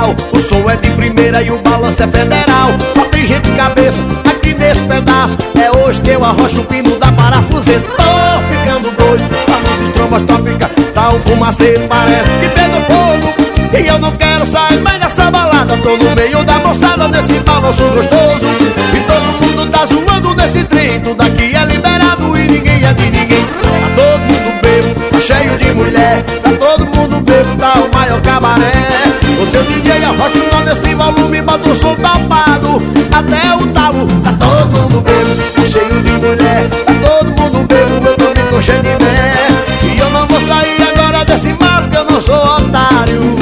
legal, o som é de primeira e o balanço é federal. Só tem gente de cabeça aqui nesse pedaço. É hoje que eu arrocho o pino da parafuseta. Tô ficando doido, falando de trombas tópicas. Tá um fumaceiro, parece que pega fogo. E eu não quero sair mais dessa balada. Tô no meio da moçada nesse balanço gostoso. E todo mundo tá zoando nesse trem. Tudo aqui é liberado e ninguém é de ninguém. Tá todo mundo bebo, tá cheio de mulher. Tá todo mundo bebo, tá o maior cabaré. O seu DJ arrocha o nó nesse volume, bota o som tapado até o talo. Tá todo mundo bebo, tá cheio de mulher. Tá todo mundo bebo, eu também tô cheio de mé. E eu não vou sair agora desse mar, porque eu não sou otário.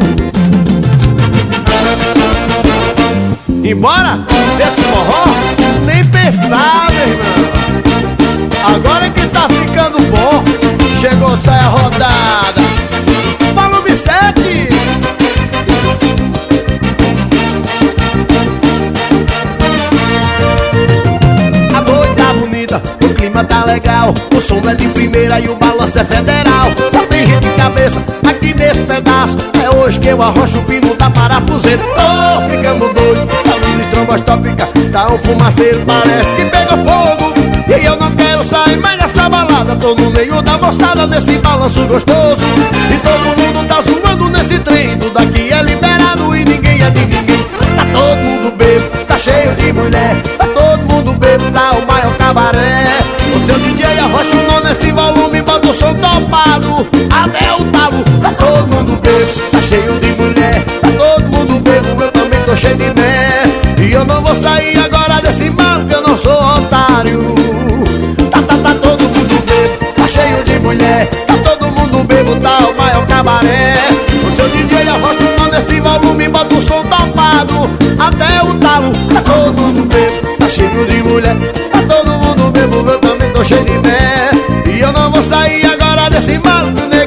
Embora desse forró, nem pensar, meu irmão. Agora que tá ficando bom, chegou, sai a rodada. Volume 7. A noite tá bonita, o clima tá legal, o som é de primeira e o balanço é federal. Só tem gente de cabeça aqui nesse pedaço. É hoje que eu arrocho o pino da parafuseta. Tô ficando doido, falando de trombas tópicas. Tá um fumaceiro, parece que pega fogo. E eu não quero sair mais dessa balada. Tô no meio da moçada nesse balanço gostoso. E todo mundo tá zoando nesse trem. Tudo aqui é liberado e ninguém é de ninguém. Tá todo mundo bebo, tá cheio de mulher. Tá todo mundo bebo, tá o maior cabaré. O seu DJ arrocha o nó nesse volume, bota o som topado até o talo. Tá todo mundo bebo, tá cheio de mulher. Tá todo mundo bebo, eu também tô cheio de mé. E eu não vou sair agora desse mar, porque eu não sou otário. Tá todo mundo bebo, tá cheio de mulher. Tá todo mundo bebo, tá o maior cabaré. O seu DJ arrocha o nó nesse volume, bota o som topado até o talo. Tá todo mundo bebo, tá cheio de mulher. Tá todo mundo bebo, eu também tô cheio de mé. E eu não vou sair agora desse mar,